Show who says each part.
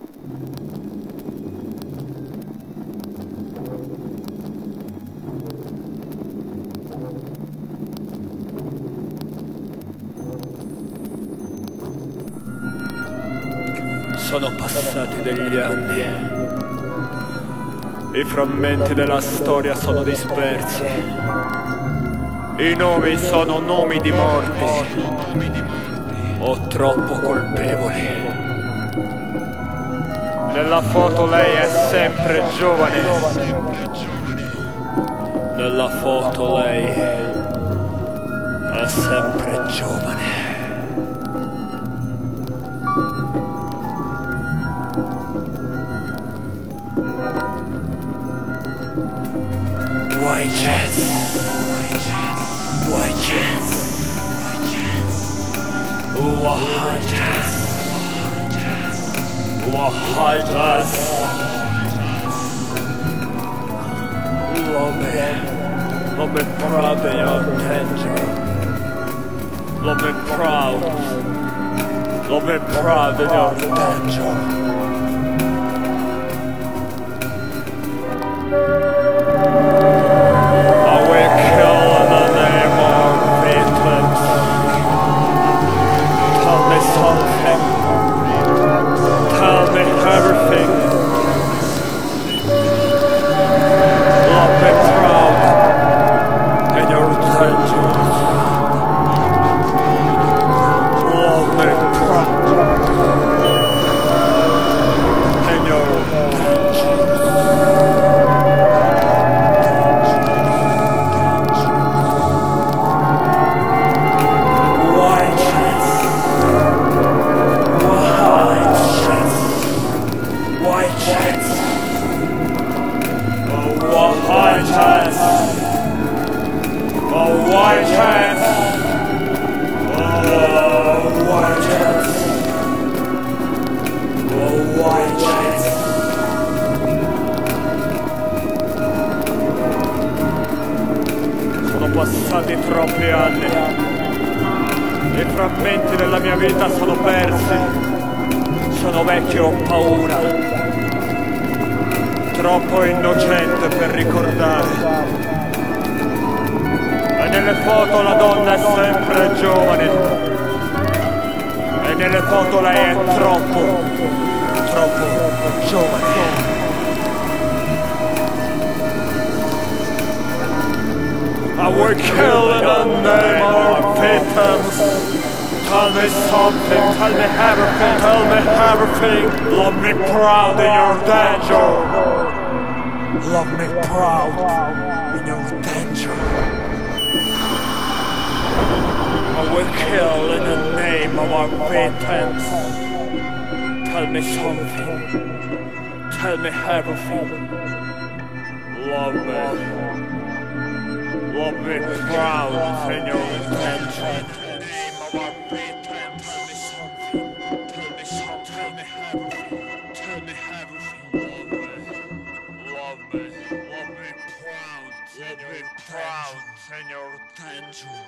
Speaker 1: Sono passati degli anni. I frammenti della storia sono dispersi. I nomi sono nomi di morti. O troppo colpevoli. Nella foto lei è sempre giovane. Nella foto lei è sempre giovane. White chance, white chance, white chance, white chance. Love me proud in your danger. Love me proud in your danger. Sono passati troppi anni. I frammenti della mia vita sono persi. Sono vecchio, ho paura. Troppo innocente per ricordare. E nelle foto la donna è sempre giovane. E nelle foto lei è troppo giovane. I will kill in the name of victims. Tell me something, tell me everything. Love me proud in your danger. Love me proud in your danger. I will kill in the name of our victims. Tell me something, tell me everything. Love me proud in your intention. Tell me something, tell me everything. Love me proud in your intention.